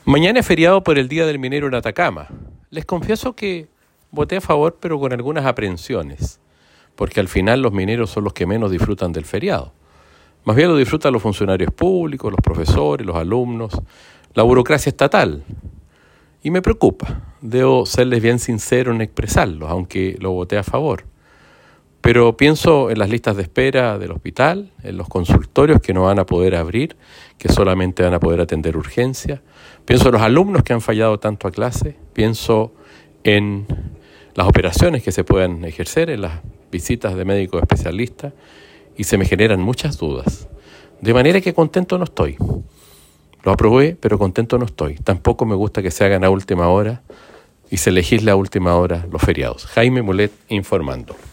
Mañana es feriado por el Día del Minero en Atacama. Les confieso que voté a favor, pero con algunas aprehensiones, porque al final los mineros son los que menos disfrutan del feriado. Más bien lo disfrutan los funcionarios públicos, los profesores, los alumnos, la burocracia estatal. Y me preocupa. Debo serles bien sincero en expresarlo, aunque lo voté a favor. Pero pienso en las listas de espera del hospital, en los consultorios que no van a poder abrir, que solamente van a poder atender urgencias. Pienso en los alumnos que han fallado tanto a clase. Pienso en las operaciones que se puedan ejercer, en las visitas de médicos especialistas. Y se me generan muchas dudas. De manera que contento no estoy. Lo aprobé, pero contento no estoy. Tampoco me gusta que se hagan a última hora y se legisle a última hora los feriados. Jaime Mulet informando.